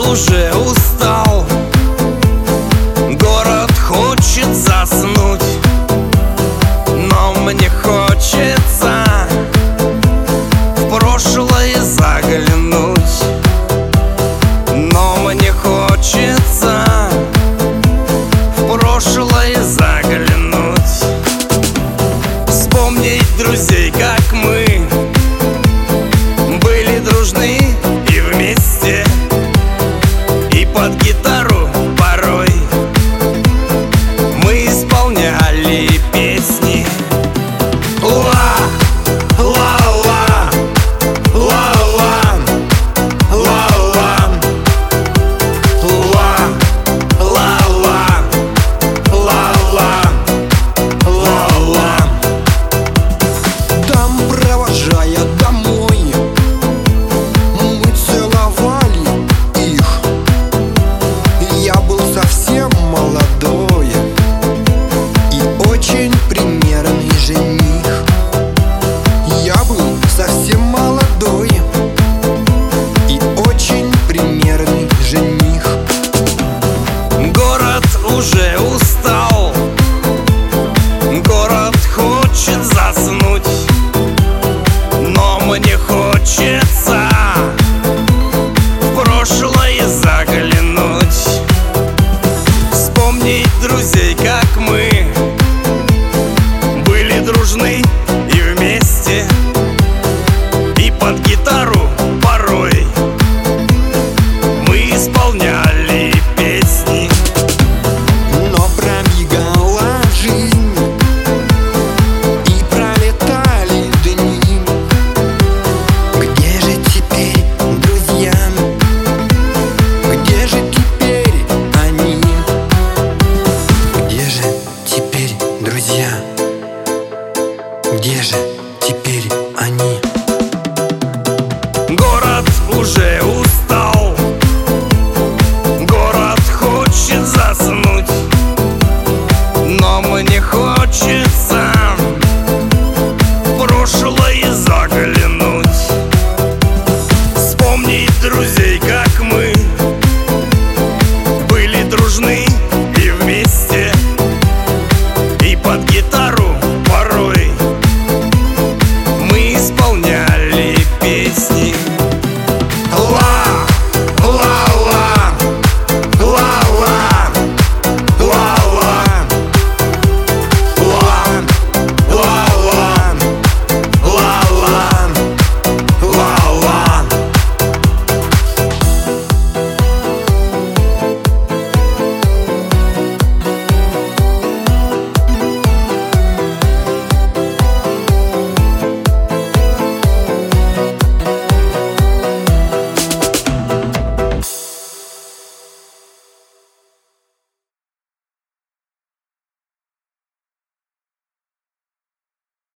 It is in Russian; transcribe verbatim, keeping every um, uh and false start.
уже устал, город хочет заснуть, но мне хочется в прошлое заглянуть. Но мне хочется в прошлое заглянуть, вспомнить друзей, как мы были дружны и вместе, и под гитару порой мы исполняли песни. Ла, ла, ла, ла, ла, ла, ла, ла, ла, ла, ла, ла, ла. Там, провожая домой, мы целовали их. Я был совсем молодой и очень примерный жених. Я был совсем молодой и очень примерный жених. Город уже устал, город хочет заснуть, но мне хочется в прошлое заглянуть, вспомнить друзей, как мы были дружны и вместе, и под гитару порой мы исполняли песни. Но пробегала жизнь и пролетали дни. Где же теперь друзья? Где же теперь они? Где же теперь друзья? Где же теперь они? Город уже устал, город хочет заснуть, но мне хочется в прошлое заглянуть, вспомнить друзей, как мы